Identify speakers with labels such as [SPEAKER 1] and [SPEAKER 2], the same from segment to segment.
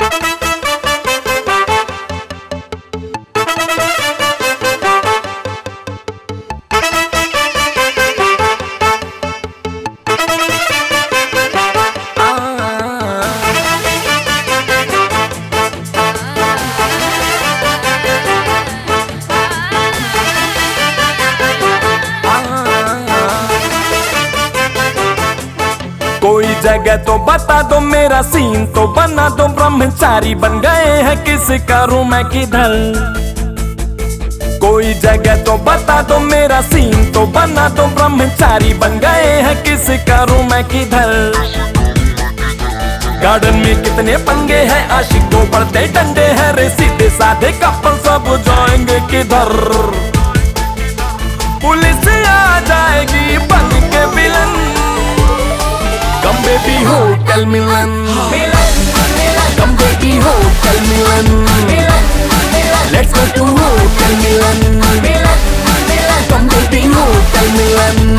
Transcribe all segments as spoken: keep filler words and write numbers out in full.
[SPEAKER 1] कोई जगह तो बता दो, मेरा सीन तो बना दो। ब्रह्मचारी बन गए हैं, किस करूं मैं किधर। कोई जगह तो बता दो, मेरा सीन तो बना दो। ब्रह्मचारी बन गए हैं, किस करूं मैं किधर। गार्डन में कितने पंगे हैं, आशिक को पड़ते डंडे हैं। रे सीधे साधे कपल सब जाएंगे किधर। पुलिस आ जाएगी बन के villain. Come baby hotel Milan, come baby hotel Milan. Let's go to hotel Milan, come baby hotel Milan.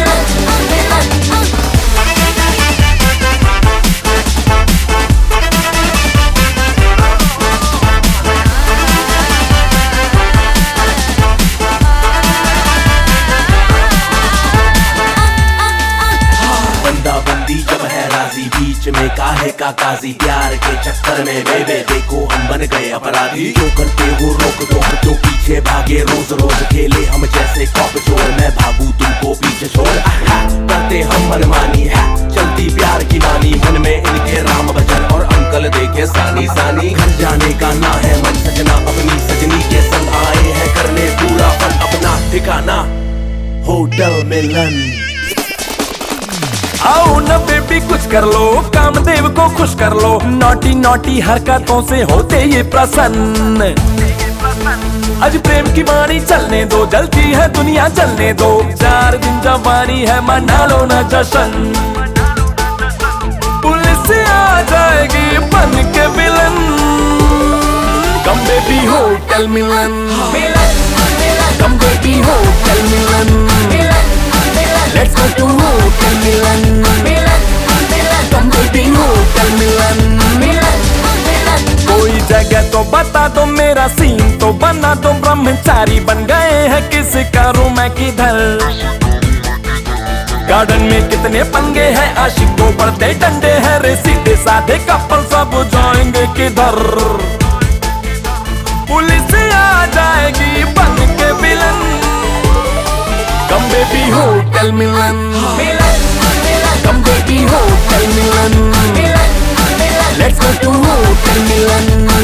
[SPEAKER 2] बीच में काहे का काजी, प्यार के चक्कर में बेबे देखो हम बन गए अपराधी। जो करते हो रोक टोक, जो पीछे भागे रोज रोज खेले हम जैसे कॉप चोर। मैं भागू तुमको पीछे छोड़, करते हम मनमानी है चलती प्यार की मानी। मन में इनके राम भजन और अंकल देखे सानी सानी। घर जाने का ना है मन, सजना अपनी सजनी के संग आए हैं करने पूरा फन। अपना ठिकाना होटल मिलन।
[SPEAKER 1] आओ न बेबी कुछ कर लो, कामदेव को खुश कर लो। नोटी नोटी हरकतों से होते ये प्रसन्न। आज प्रेम की वाणी चलने दो, जलती है दुनिया चलने दो। चार दिन जवानी है, मना लो न जश्न। पुलिस आ जाएगी बन के villain. Come baby hotel Milan, come baby hotel Milan. Let's go to hotel Milan, come baby hotel Milan. कोई जगह तो बता दो, मेरा सीन तो बना दो। ब्रह्मचारी बन गए हैं, किस करूं मैं किधर। गार्डन में कितने पंगे हैं, आशिक को पड़ते डंडे हैं। रे सीधे साधे कपल सब जाएंगे किधर। पुलिस आ जाएगी बन के villain. Come baby hotel Milan, come baby hotel Milan. Let's go to hotel Milan.